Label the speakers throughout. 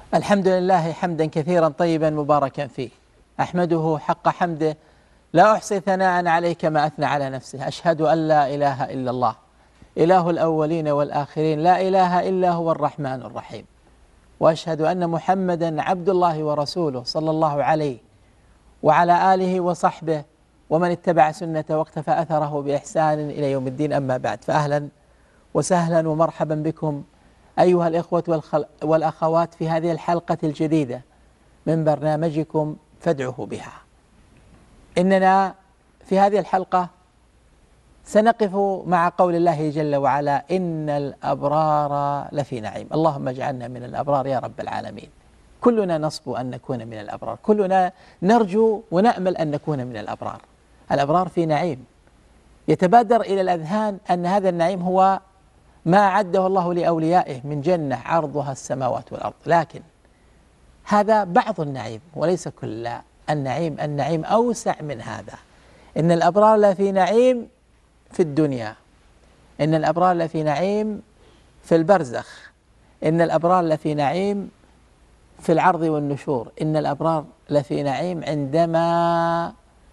Speaker 1: الحمد لله حمدا كثيرا طيبا مباركا فيه، أحمده حق حمده، لا أحصي ثناء عليه كما أثنى على نفسه. أشهد أن لا إله إلا الله، إله الأولين والآخرين، لا إله إلا هو الرحمن الرحيم. وأشهد أن محمدا عبد الله ورسوله، صلى الله عليه وعلى آله وصحبه ومن اتبع سنته واقتفى أثره بإحسان إلى يوم الدين. أما بعد، فأهلا وسهلا ومرحبا بكم أيها الإخوة والأخوات في هذه الحلقة الجديدة من برنامجكم فادعوه بها. إننا في هذه الحلقة سنقف مع قول الله جل وعلا: إن الأبرار لفي نعيم. اللهم اجعلنا من الأبرار يا رب العالمين. كلنا نصبو أن نكون من الأبرار، كلنا نرجو ونأمل أن نكون من الأبرار. الأبرار في نعيم، يتبادر إلى الأذهان أن هذا النعيم هو ما أعده الله لأوليائه من جنة عرضها السماوات والأرض، لكن هذا بعض النعيم وليس كل النعيم. النعيم أوسع من هذا. إن الأبرار لفي نعيم في الدنيا، إن الأبرار لفي نعيم في البرزخ، إن الأبرار لفي نعيم في العرض والنشور، إن الأبرار لفي نعيم عندما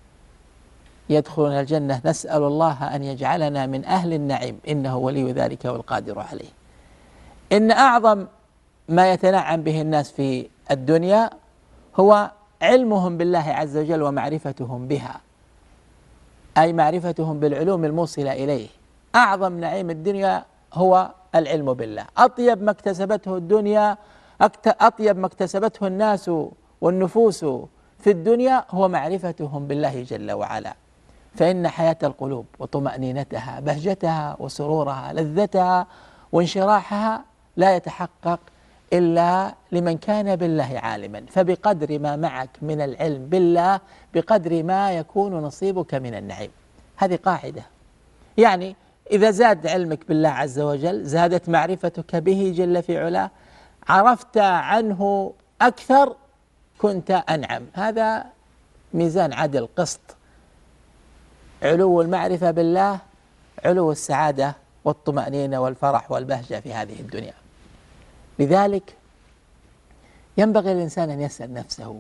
Speaker 1: يدخلون الجنة. نسأل الله أن يجعلنا من أهل النعيم، إنه ولي ذلك والقادر عليه. إن أعظم ما يتنعم به الناس في الدنيا هو علمهم بالله عز وجل ومعرفتهم بها، أي معرفتهم بالعلوم الموصلة إليه. أعظم نعيم الدنيا هو العلم بالله. أطيب ما اكتسبته الدنيا، أطيب ما اكتسبته الناس والنفوس في الدنيا هو معرفتهم بالله جل وعلا. فإن حياة القلوب وطمأنينتها، بهجتها وسرورها، لذتها وانشراحها لا يتحقق إلا لمن كان بالله عالما. فبقدر ما معك من العلم بالله بقدر ما يكون نصيبك من النعيم. هذه قاعدة، يعني إذا زاد علمك بالله عز وجل زادت معرفتك به جل في علاه، عرفت عنه أكثر كنت أنعم. هذا ميزان عدل قسط. علو المعرفة بالله علو السعادة والطمأنينة والفرح والبهجة في هذه الدنيا. لذلك ينبغي الإنسان أن يسأل نفسه: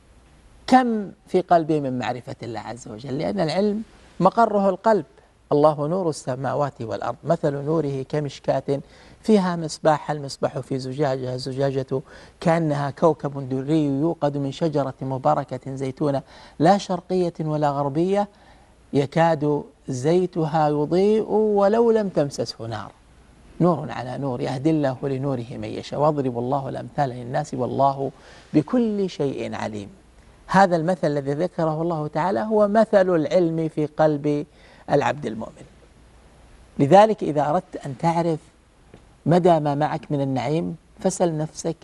Speaker 1: كم في قلبي من معرفة الله عز وجل؟ لأن العلم مقره القلب. الله نور السماوات والأرض، مثل نوره كمشكاة فيها مصباح، المصباح في زجاجة، الزجاجة كأنها كوكب دري يوقد من شجرة مباركة زيتونة لا شرقية ولا غربية يكاد زيتها يضيء ولو لم تمسسه نار. نور على نور، يهدي الله لنوره من يشاء، واضرب الله الأمثال للناس والله بكل شيء عليم. هذا المثل الذي ذكره الله تعالى هو مثل العلم في قلب العبد المؤمن. لذلك إذا أردت أن تعرف مدى ما معك من النعيم فاسأل نفسك: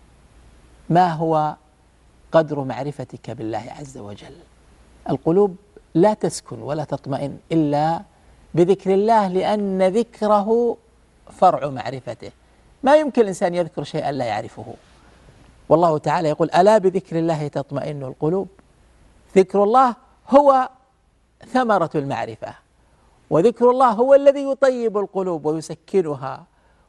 Speaker 1: ما هو قدر معرفتك بالله عز وجل؟ القلوب لا تسكن ولا تطمئن إلا بذكر الله، لأن ذكره فرع معرفته. ما يمكن الإنسان يذكر شيئا لا يعرفه. والله تعالى يقول: ألا بذكر الله تطمئن القلوب. ذكر الله هو ثمرة المعرفة، وذكر الله هو الذي يطيب القلوب ويسكنها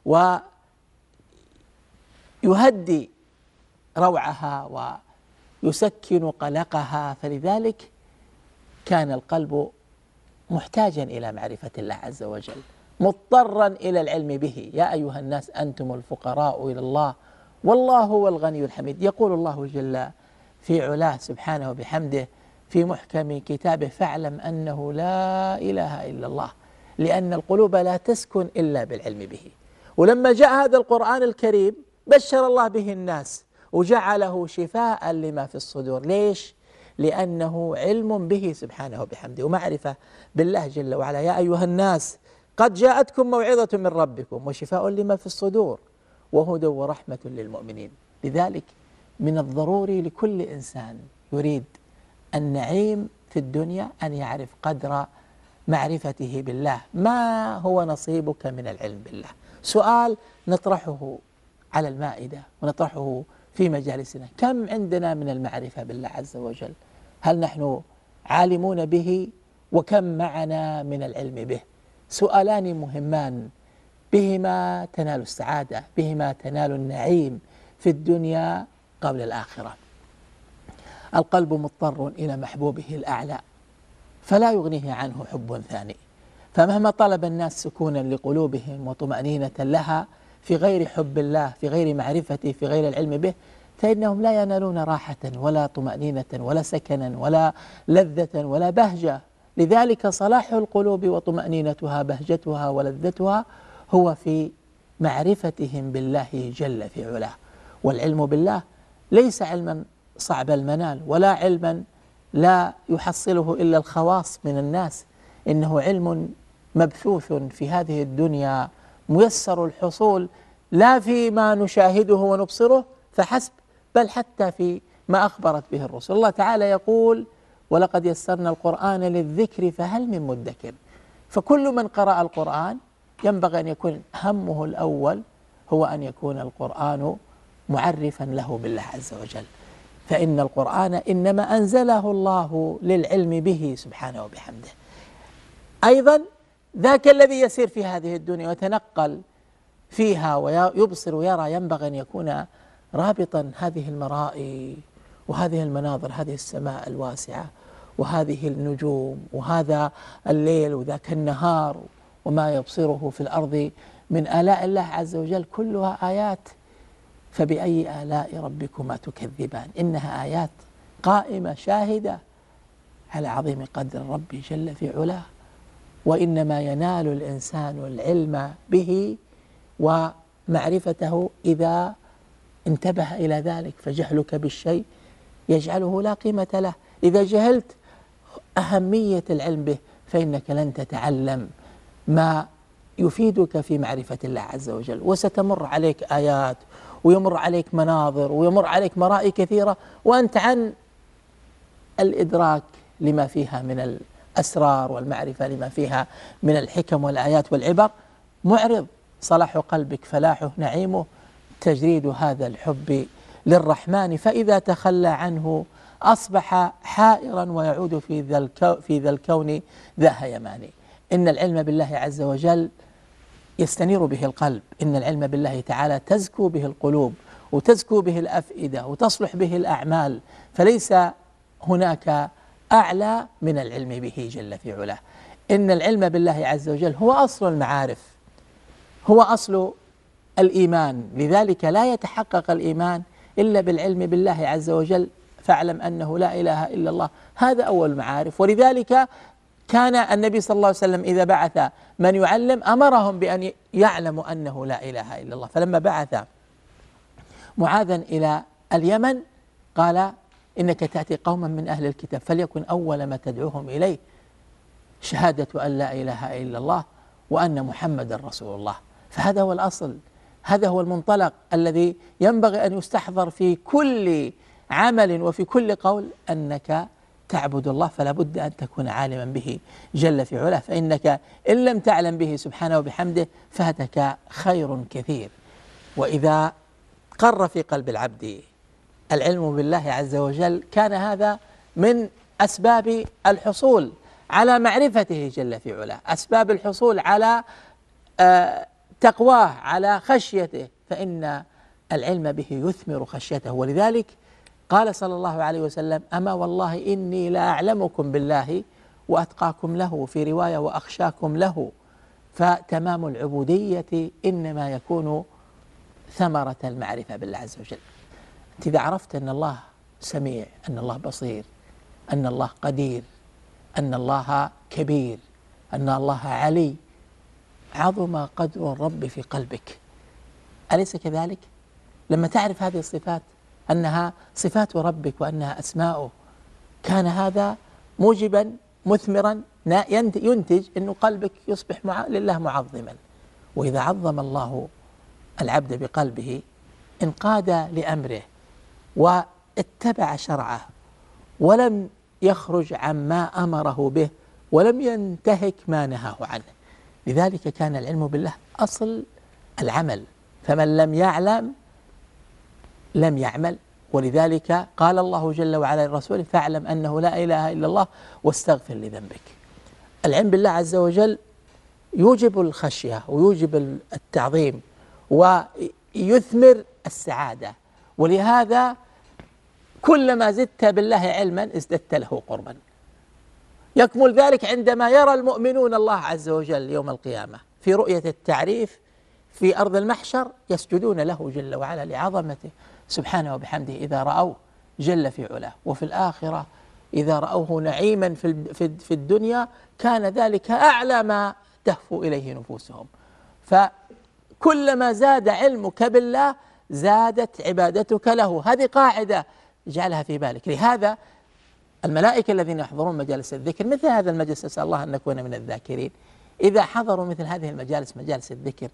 Speaker 1: ويهدي روعها ويسكن قلقها. فلذلك كان القلب محتاجا إلى معرفة الله عز وجل، مضطرا إلى العلم به. يا أيها الناس أنتم الفقراء إلى الله والله هو الغني الحميد. يقول الله جل في علاه سبحانه وبحمده في محكم كتابه: فاعلم أنه لا إله إلا الله، لأن القلوب لا تسكن إلا بالعلم به. ولما جاء هذا القرآن الكريم بشر الله به الناس وجعله شفاء لما في الصدور. ليش؟ لأنه علم به سبحانه وبحمده ومعرفة بالله جل وعلا. يا أيها الناس قد جاءتكم موعظة من ربكم وشفاء لما في الصدور وهدى ورحمة للمؤمنين. لذلك من الضروري لكل إنسان يريد النعيم في الدنيا أن يعرف قدر معرفته بالله. ما هو نصيبك من العلم بالله؟ سؤال نطرحه على المائدة ونطرحه في مجالسنا: كم عندنا من المعرفة بالله عز وجل؟ هل نحن عالمون به؟ وكم معنا من العلم به؟ سؤالان مهمان بهما تنال السعادة، بهما تنال النعيم، في الدنيا قبل الآخرة. القلب مضطر إلى محبوبه الأعلى فلا يغنيه عنه حب ثاني، فمهما طلب الناس سكونا لقلوبهم وطمأنينة لها في غير حب الله، في غير معرفته، في غير العلم به، فإنهم لا ينالون راحة ولا طمأنينة ولا سكنا ولا لذة ولا بهجة. لذلك صلاح القلوب وطمأنينتها بهجتها ولذتها هو في معرفتهم بالله جل في علاه. والعلم بالله ليس علما صعب المنال ولا علما لا يحصله إلا الخواص من الناس، إنه علم مبثوث في هذه الدنيا ميسر الحصول، لا فيما نشاهده ونبصره فحسب، بل حتى في ما أخبرت به الرسل. الله تعالى يقول: ولقد يسرنا القرآن للذكر فهل من مدكر. فكل من قرأ القرآن ينبغي أن يكون همه الأول هو أن يكون القرآن معرفا له بالله عز وجل، فإن القرآن إنما أنزله الله للعلم به سبحانه وبحمده. أيضا ذاك الذي يسير في هذه الدنيا ويتنقل فيها ويبصر ويرى ينبغي أن يكون رابطا هذه المرائي وهذه المناظر، هذه السماء الواسعة وهذه النجوم وهذا الليل وذاك النهار وما يبصره في الأرض من آلاء الله عز وجل، كلها آيات. فبأي آلاء ربكما تكذبان؟ إنها آيات قائمة شاهدة على عظيم قدر ربي جل في علاه. وإنما ينال الإنسان العلم به ومعرفته إذا انتبه إلى ذلك، فجهلك بالشيء يجعله لا قيمة له. إذا جهلت أهمية العلم به فإنك لن تتعلم ما يفيدك في معرفة الله عز وجل، وستمر عليك آيات ويمر عليك مناظر ويمر عليك مرائي كثيرة وأنت عن الإدراك لما فيها من الأسرار والمعرفة لما فيها من الحكم والآيات والعبر معرض. صلاح قلبك فلاحه نعيمه تجريد هذا الحب للرحمن، فإذا تخلى عنه أصبح حائرا ويعود في ذا الكون ذا هيمان. إن العلم بالله عز وجل يستنير به القلب، إن العلم بالله تعالى تزكو به القلوب وتزكو به الأفئدة وتصلح به الأعمال، فليس هناك أعلى من العلم به جل في علاه. إن العلم بالله عز وجل هو أصل المعارف، هو أصل الإيمان، لذلك لا يتحقق الإيمان إلا بالعلم بالله عز وجل. فاعلم أنه لا إله إلا الله، هذا أول المعارف. ولذلك كان النبي صلى الله عليه وسلم إذا بعث من يعلم أمرهم بأن يعلموا أنه لا إله إلا الله. فلما بعث معاذا إلى اليمن قال: إنك تأتي قوما من أهل الكتاب فليكن أول ما تدعوهم إليه شهادة أن لا إله إلا الله وأن محمد رسول الله. فهذا هو الأصل، هذا هو المنطلق الذي ينبغي أن يستحضر في كل عمل وفي كل قول، أنك تعبد الله فلا بد أن تكون عالما به جل في علاه، فإنك إن لم تعلم به سبحانه وبحمده فاتك خير كثير. وإذا قر في قلب العبد العلم بالله عز وجل كان هذا من أسباب الحصول على معرفته جل في علاه، أسباب الحصول على تقواه، على خشيته، فإن العلم به يثمر خشيته. ولذلك قال صلى الله عليه وسلم: أما والله إني لا أعلمكم بالله وأتقاكم له، في رواية وأخشاكم له. فتمام العبودية إنما يكون ثمرة المعرفة بالله عز وجل. أنت إذا عرفت أن الله سميع، أن الله بصير، أن الله قدير، أن الله كبير، أن الله علي، عظم قدر الرب في قلبك. أليس كذلك؟ لما تعرف هذه الصفات أنها صفات ربك وأنها أسماؤه، كان هذا موجبا مثمرا ينتج أن قلبك يصبح لله معظما. وإذا عظم الله العبد بقلبه انقاد لأمره واتبع شرعه ولم يخرج عما أمره به ولم ينتهك ما نهاه عنه. لذلك كان العلم بالله أصل العمل، فمن لم يعلم لم يعمل. ولذلك قال الله جل وعلا لرسوله: فاعلم أنه لا إله إلا الله واستغفر لذنبك. العلم بالله عز وجل يوجب الخشية ويوجب التعظيم ويثمر السعادة. ولهذا كلما زدت بالله علما ازددت له قربا. يكمل ذلك عندما يرى المؤمنون الله عز وجل يوم القيامة في رؤية التعريف في أرض المحشر، يسجدون له جل وعلا لعظمته سبحانه وبحمده إذا رأوه جل في علاه. وفي الآخرة إذا رأوه نعيما في الدنيا كان ذلك أعلى ما تهفو إليه نفوسهم. فكلما زاد علمك بالله زادت عبادتك له. هذه قاعدة اجعلها في بالك. لهذا الملائكة الذين يحضرون مجالس الذكر مثل هذا المجلس، أسأل الله أن نكون من الذاكرين، إذا حضروا مثل هذه المجالس مجالس الذكر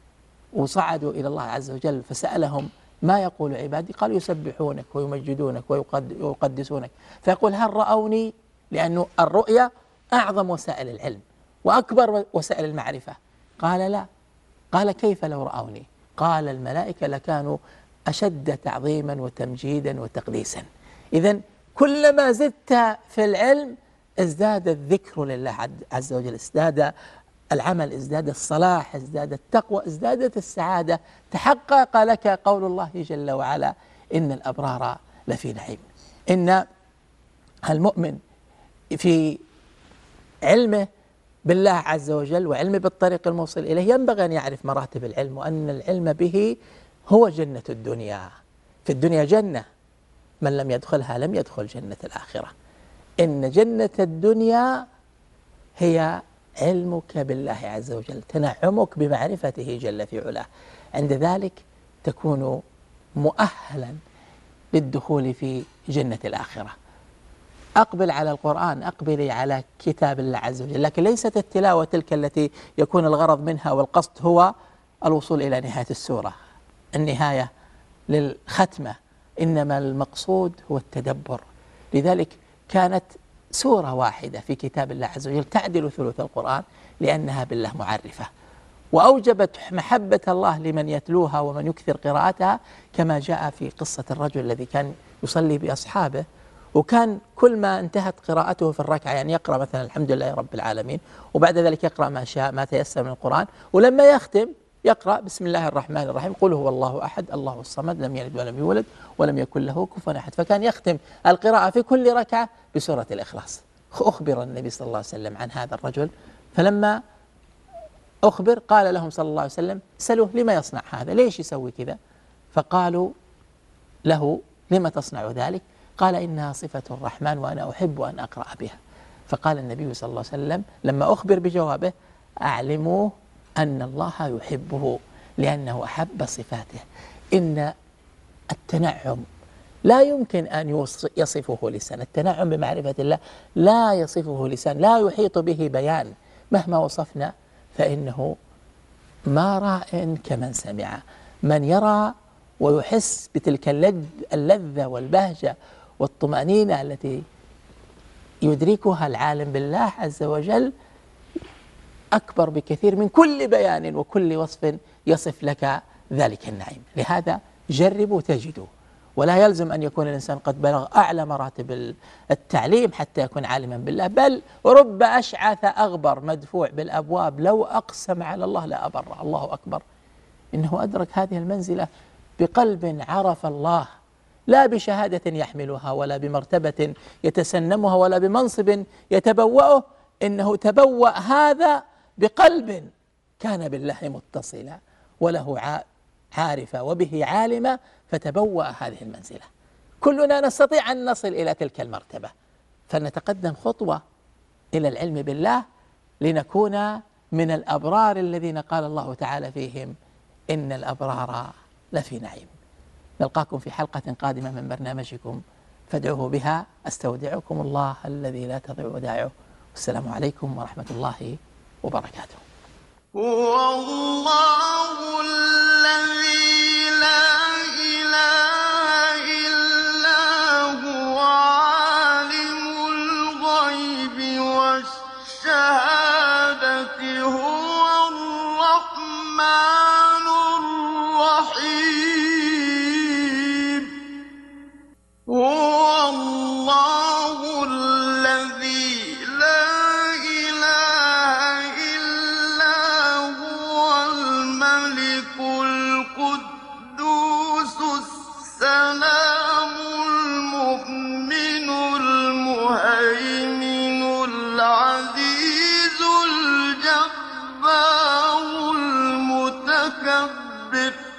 Speaker 1: وصعدوا إلى الله عز وجل فسألهم ما يقول عبادي، قالوا يسبحونك ويمجدونك ويقدسونك، فيقول هل رأوني؟ لأنه الرؤية أعظم وسائل العلم وأكبر وسائل المعرفة. قال لا. قال كيف لو رأوني؟ قال الملائكة لكانوا أشد تعظيما وتمجيدا وتقديسا. إذن كلما زدت في العلم ازداد الذكر لله عز وجل، ازداد العمل، ازداد الصلاح، ازداد التقوى، ازدادت السعادة، تحقق لك قول الله جل وعلا إن الأبرار لفي نعيم. إن المؤمن في علمه بالله عز وجل وعلمه بالطريق الموصل إليه ينبغي أن يعرف مراتب العلم، وأن العلم به هو جنة الدنيا. في الدنيا جنة، من لم يدخلها لم يدخل جنة الآخرة. إن جنة الدنيا هي علمك بالله عز وجل، تنعمك بمعرفته جل في علاه. عند ذلك تكون مؤهلا للدخول في جنة الآخرة. أقبل على القرآن، أقبلي على كتاب الله عز وجل، لكن ليست التلاوة تلك التي يكون الغرض منها والقصد هو الوصول إلى نهاية السورة، النهاية للختمة، إنما المقصود هو التدبر. لذلك كانت سورة واحدة في كتاب الله عز وجل تعدل ثلث القرآن لأنها بالله معرفة، وأوجبت محبة الله لمن يتلوها ومن يكثر قراءتها، كما جاء في قصة الرجل الذي كان يصلي بأصحابه، وكان كل ما انتهت قراءته في الركعة يعني يقرأ مثلا الحمد لله رب العالمين، وبعد ذلك يقرأ ما شاء ما تيسر من القرآن، ولما يختم يقرأ بسم الله الرحمن الرحيم قل هو الله أحد الله الصمد لم يلد ولم يولد ولم يكن له كفوا أحد. فكان يختم القراءة في كل ركعة بسورة الإخلاص. أخبر النبي صلى الله عليه وسلم عن هذا الرجل، فلما أخبر قال لهم صلى الله عليه وسلم سألوه لما يصنع هذا، ليش يسوي كذا؟ فقالوا له لما تصنع ذلك؟ قال إنها صفة الرحمن وأنا أحب أن أقرأ بها. فقال النبي صلى الله عليه وسلم لما أخبر بجوابه أعلموه أن الله يحبه لأنه أحب صفاته. إن التنعم لا يمكن أن يصفه لسان، التنعم بمعرفة الله لا يصفه لسان، لا يحيط به بيان، مهما وصفنا فإنه ما راء كمن سمع. من يرى ويحس بتلك اللذة والبهجة والطمأنينة التي يدركها العالم بالله عز وجل أكبر بكثير من كل بيان وكل وصف يصف لك ذلك النعيم. لهذا جربوا تجدوا، ولا يلزم أن يكون الإنسان قد بلغ أعلى مراتب التعليم حتى يكون عالما بالله، بل رب أشعث أغبر مدفوع بالأبواب لو أقسم على الله لا أبره. الله أكبر، إنه أدرك هذه المنزلة بقلب عرف الله، لا بشهادة يحملها ولا بمرتبة يتسنمها ولا بمنصب يتبوأه، إنه تبوأ هذا بقلب كان بالله متصلا وله عارفة وبه عالمة، فتبوأ هذه المنزلة. كلنا نستطيع أن نصل إلى تلك المرتبة، فلنتقدم خطوة إلى العلم بالله لنكون من الأبرار الذين قال الله تعالى فيهم إن الأبرار لفي نعيم. نلقاكم في حلقة قادمة من برنامجكم فادعوه بها. أستودعكم الله الذي لا تضيع ودائعه، والسلام عليكم ورحمة الله وبركاته.
Speaker 2: هو الله الذي لا إله إلا هو عالم الغيب والشهادة هو الرحمن الرحيم. هو الله الذي لا إله إلا هو الملك السلام المؤمن المهيمن العزيز الجبار المتكبر